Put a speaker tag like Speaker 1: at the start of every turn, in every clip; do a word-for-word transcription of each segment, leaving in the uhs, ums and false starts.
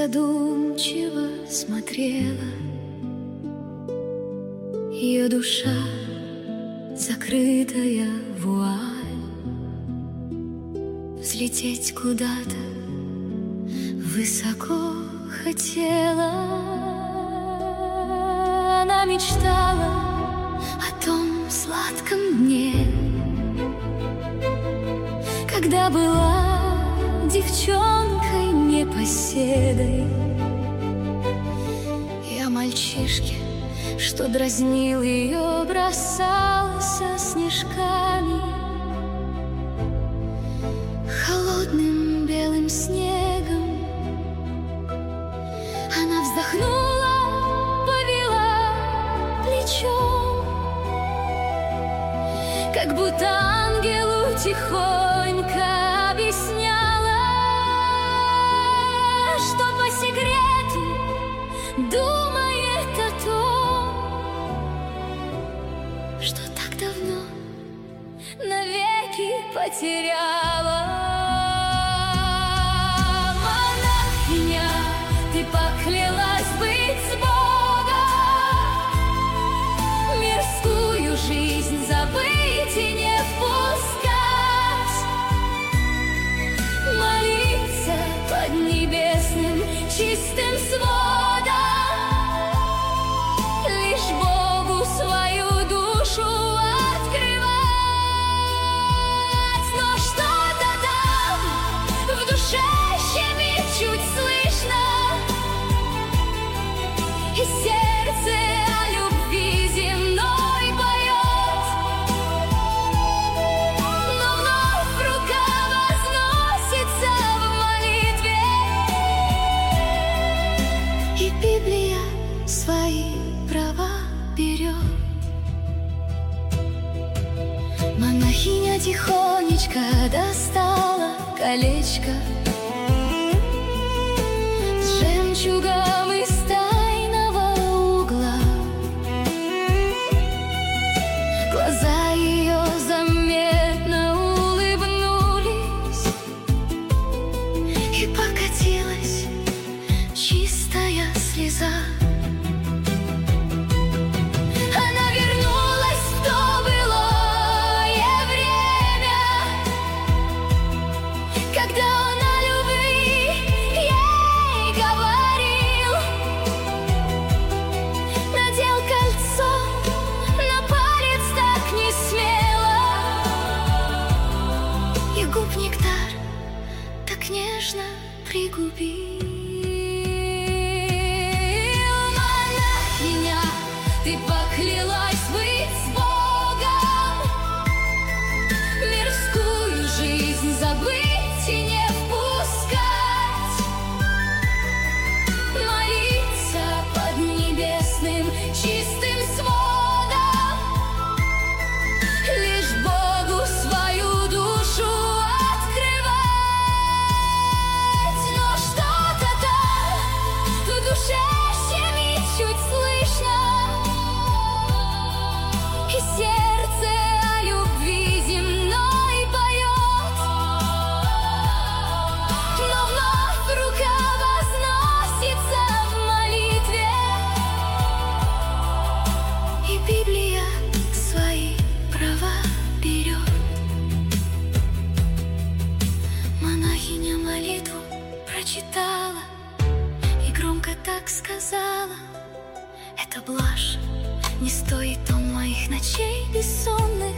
Speaker 1: задумчиво смотрела. Ее душа, закрытая вуаль, взлететь куда-то высоко хотела. Она мечтала о том сладком дне, когда была девчонкой непоседой. И о мальчишке, что дразнил ее, бросался снежками, холодным белым снегом. Она вздохнула, повела плечом, как будто ангелу тихонько объясняла, что по секрету думает о том, что так давно навеки потеряла. Монахиня, ты поклялась быть с Богом, мирскую жизнь забыть и не впускать, молиться под небесным чистым сводом, лишь Богу свою душу открывать. Но что-то там в душе щемит, чуть слышно, и сердце о любви земной поет. Но вновь рука возносится в молитве, и Библия свои права берет. Монахиня тихонечко достала колечко с жемчугом из тайного угла. Глаза ее заметно улыбнулись, и покатилась чистая слеза. Она вернулась в то былое время, когда он о любви ей говорил, надел кольцо на палец так не смело, и губ нектар так нежно пригубил. Монахиня, ты поклялась быть с Богом, мирскую жизнь забыть и не впускать, молиться под небесным чистым сводом, лишь Богу свою душу открывать. Но что-то там в душе щемит, чуть слышно, и сердце о любви земной поет. Но вновь рука возносится в молитве, и Библия свои права берет. Монахиня молитву прочитала и громко так сказала: это блажь, не стоит он моих ночей бессонных.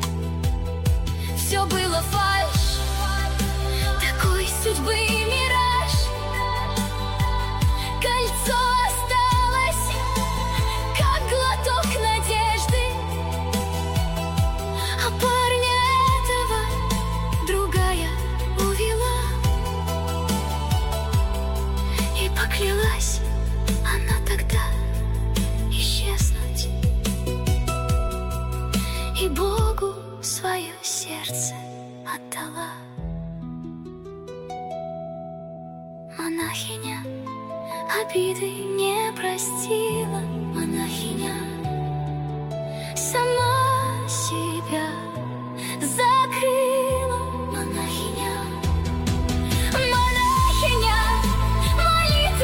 Speaker 1: Все было фальшь, такой судьбы мираж. Кольцо осталось, как глоток надежды, а парня этого другая увела. И поклялась она тогда исчезнуть, и Богу свое сердце отдала. Монахиня обиды не простила, монахиня сама себя закрыла, монахиня. Монахиня молитву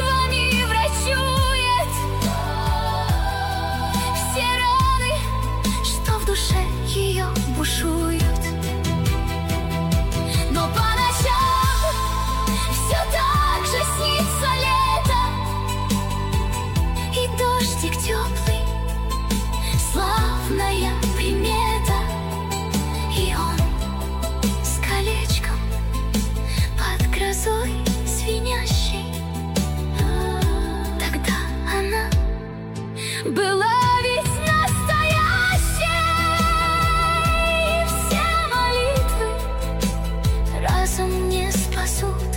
Speaker 1: была ведь настоящей. И все молитвы разум не спасут.